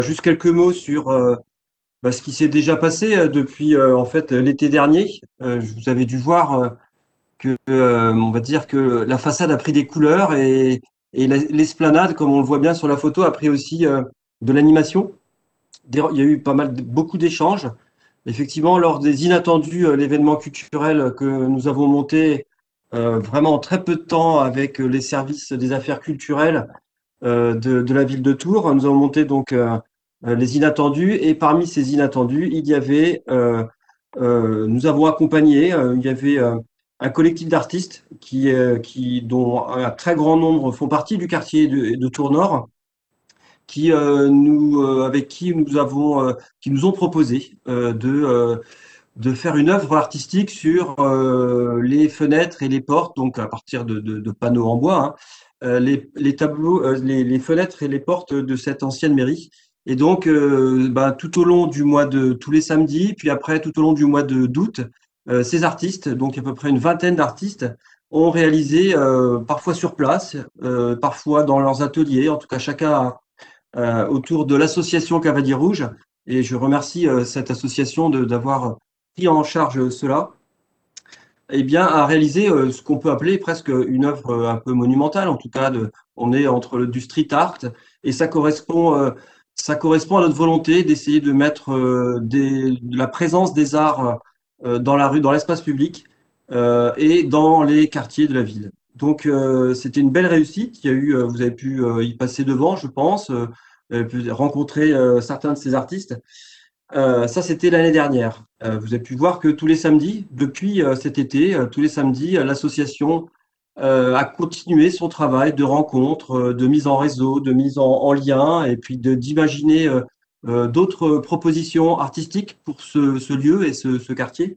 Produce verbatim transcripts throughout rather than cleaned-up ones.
Juste quelques mots sur euh, bah, ce qui s'est déjà passé euh, depuis euh, en fait l'été dernier. Euh, je vous avais dû voir euh, que euh, on va dire que la façade a pris des couleurs et, et la- l'esplanade, comme on le voit bien sur la photo, a pris aussi euh, de l'animation. Des- Il y a eu pas mal, de- beaucoup d'échanges. Effectivement, lors des inattendus, euh, l'événement culturel que nous avons monté euh, vraiment en très peu de temps avec euh, les services des affaires culturelles euh, de, de la ville de Tours. Nous avons monté donc euh, euh, les inattendus et parmi ces inattendus, il y avait, euh, euh, nous avons accompagné, euh, il y avait euh, un collectif d'artistes qui, euh, qui, dont un très grand nombre font partie du quartier de, de Tours Nord, qui euh, nous, euh, avec qui nous avons, euh, qui nous ont proposé euh, de euh, de faire une œuvre artistique sur euh, les fenêtres et les portes, donc à partir de, de- de panneaux en bois, hein, euh, les, les tableaux, euh, les, les fenêtres et les portes de cette ancienne mairie. Et donc, euh, bah, tout au long du mois de tous les samedis, puis après tout au long du mois de d'août, euh, ces artistes, donc à peu près une vingtaine d'artistes, ont réalisé euh, parfois sur place, euh, parfois dans leurs ateliers, en tout cas chacun euh, autour de l'association Cavalier Rouge. Et je remercie euh, cette association de- d'avoir pris en charge cela, eh bien, à réaliser euh, ce qu'on peut appeler presque une œuvre euh, un peu monumentale. En tout cas, de, on est entre le, du street art et ça correspond, euh, ça correspond à notre volonté d'essayer de mettre euh, des, de la présence des arts euh, dans la rue, dans l'espace public euh, et dans les quartiers de la ville. Donc, euh, c'était une belle réussite. Il y a eu, euh, vous avez pu euh, y passer devant, je pense, euh, vous avez pu rencontrer euh, certains de ces artistes. Euh, ça, c'était l'année dernière. Euh, vous avez pu voir que tous les samedis, depuis euh, cet été, euh, tous les samedis, euh, l'association euh, a continué son travail de rencontres, euh, de mise en réseau, de mise en, en lien, et puis de d'imaginer euh, euh, d'autres propositions artistiques pour ce, ce lieu et ce, ce quartier.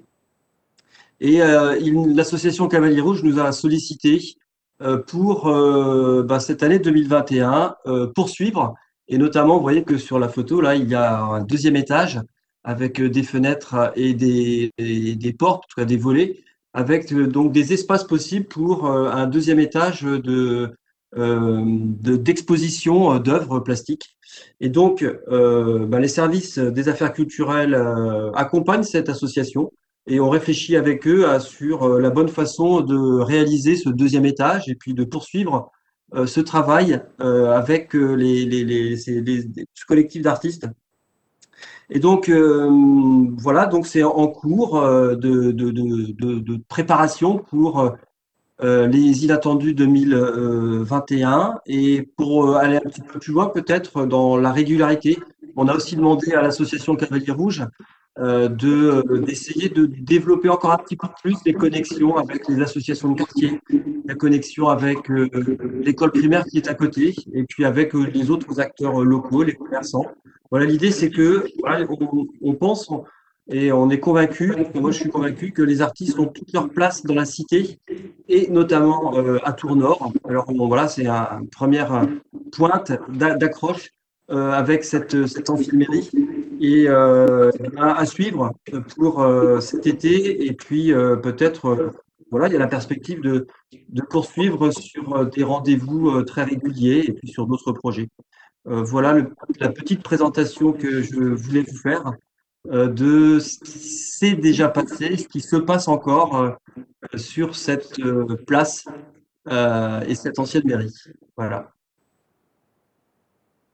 Et euh, il- l'association Cavalier Rouge nous a sollicité euh, pour euh, bah, cette année deux mille vingt et un euh, poursuivre. Et notamment, vous voyez que sur la photo, là, il y a un deuxième étage avec euh, des fenêtres et des, et des portes, en tout cas des volets, avec euh, donc des espaces possibles pour euh, un deuxième étage de, euh, de- d'exposition euh, d'œuvres plastiques. Et donc, euh, bah, les services des affaires culturelles euh, accompagnent cette association et on réfléchit avec eux à, sur euh, la bonne façon de réaliser ce deuxième étage et puis de poursuivre euh, ce travail euh, avec euh, les, les, les, ces- les- ce collectif d'artistes. Et donc, euh, voilà, donc c'est en cours euh, de, de, de, de, de préparation pour euh, les inattendus deux mille vingt et un. Et pour euh, aller un petit peu plus loin, peut-être dans la régularité, on a aussi demandé à l'association Cavalier Rouge euh, de, euh, d'essayer de développer encore un petit peu plus les connexions avec les associations de quartier, la connexion avec euh, l'école primaire qui est à côté, et puis avec euh, les autres acteurs euh, locaux, les commerçants. Voilà, l'idée c'est que voilà, on, on pense on- et on est convaincu, moi je suis convaincu que les artistes ont toute leur place dans la cité et notamment euh, à Tours-Nord. Alors bon, voilà, c'est un- une première euh, pointe d'a- d'accroche euh, avec cette, cette amphimérie et euh, à, à suivre pour euh, cet été. Et puis euh, peut-être, euh, voilà, il y a la perspective de, de poursuivre sur euh, des rendez-vous euh, très réguliers et puis sur d'autres projets. Euh, voilà le- la petite présentation que je voulais vous faire euh, de ce qui s'est déjà passé, ce qui se passe encore euh, sur cette euh, place euh, et cette ancienne mairie. Voilà.